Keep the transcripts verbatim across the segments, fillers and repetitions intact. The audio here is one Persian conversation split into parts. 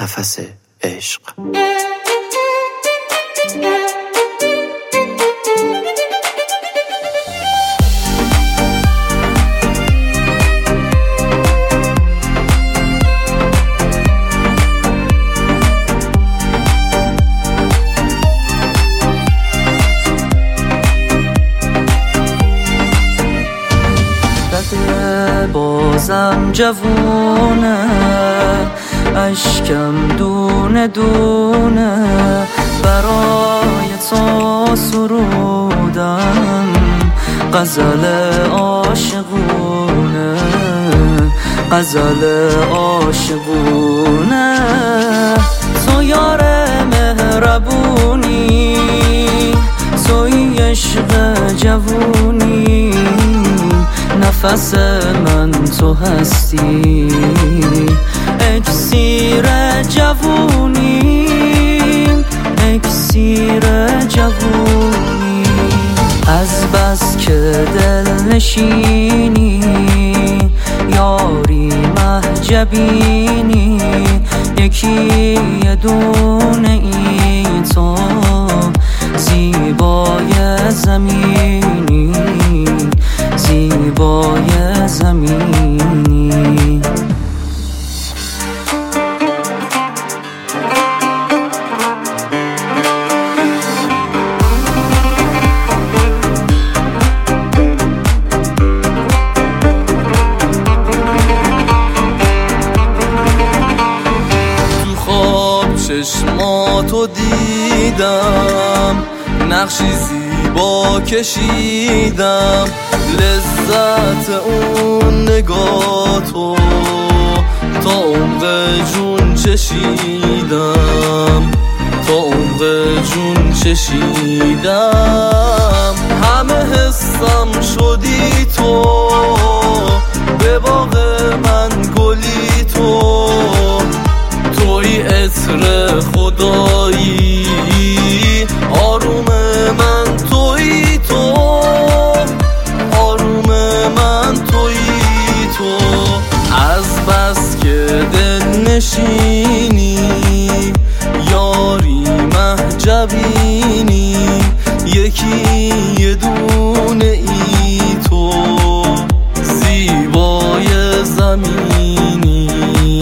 نفس عشق. بازم جوونه، اشکم دونه دونه برای تو سرودم، غزل عاشقونه، غزل عاشقونه. تو یار مهربونی، توی عشق جوونی، نفس من تو هستی، اکسیر جوونی، اکسیر جوونی. از بس که دل نشینی، یاری مهجبینی، یکی یه دونه ای تو، زیبای زمینی، زیبای زمینی. تو خواب چشماتو دیدم، نقشی زیبا کشیدم، لذت اون نگاتو تا عمق جون چشیدم، تا عمق جون چشیدم. همه حسم شدی تو، به باغ من گلی تو، توی عطر خدایی، آروم من توی تو، آروم من توی تو. از بس که دل نشینی، یاری مهجبینی، یکی یه دونه ای تو، زیبای زمینی،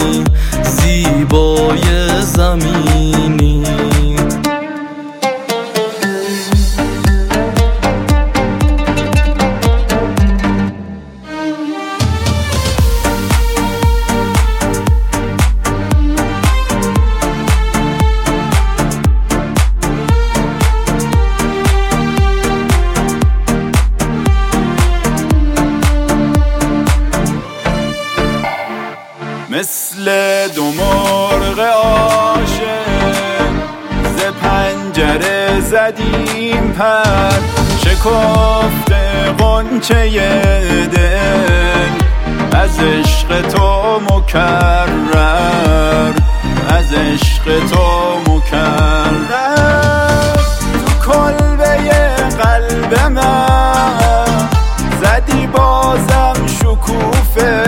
زیبای زمینی. مثل دو مرغ عاشق ز پنجره زدیم پر، شکفته غنچه دل از عشق تو مکرر، از عشق تو مکرر. تو کلبه قلب من زدی بازم شکوفه،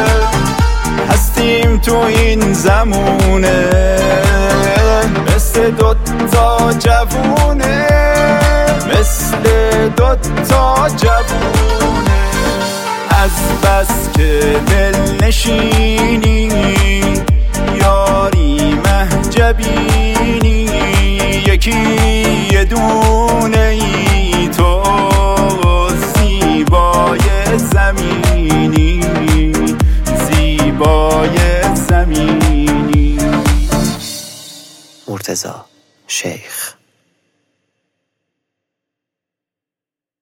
هستیم تو این زمونه مثل دوتا جوونه، مثل دوتا جوونه. از بس که دل نشینی، یاری مهجبینی، یکی یه دونه ای تو، زیبای زمینی، زیبای زمینی. مرتضی شیخ.